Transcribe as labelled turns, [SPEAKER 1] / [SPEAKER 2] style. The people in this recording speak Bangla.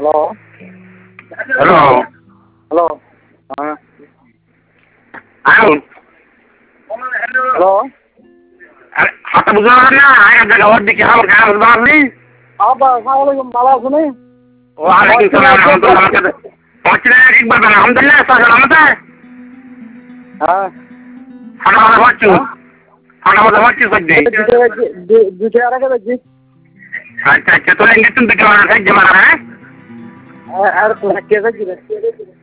[SPEAKER 1] হ্যালো
[SPEAKER 2] হ্যালো
[SPEAKER 1] হ্যালো হ্যাঁ
[SPEAKER 2] আয়ুন
[SPEAKER 1] হ্যালো
[SPEAKER 2] হাতে বুঝতে পারেন না আগে জায়গা ওর দিকে আমার গায়ে বুঝতে পারলি
[SPEAKER 1] আব্বা আসসালামু আলাইকুম ভালো আছেন
[SPEAKER 2] ও আলাইকুম সালাম আলহামদুলিল্লাহ আমার কাছে পৌঁছলে ঠিক বলবেন আলহামদুলিল্লাহ সালামতে
[SPEAKER 1] হ্যাঁ
[SPEAKER 2] ফাটা মাথা মারছু ফাটা মাথা মারছু সত্যি
[SPEAKER 1] দুটো আর আগে দেখছি
[SPEAKER 2] আচ্ছা আচ্ছা তোরা ইঞ্জেকশন দিতে পারা থাকছে মারা হ্যাঁ
[SPEAKER 1] আর কে দেখছি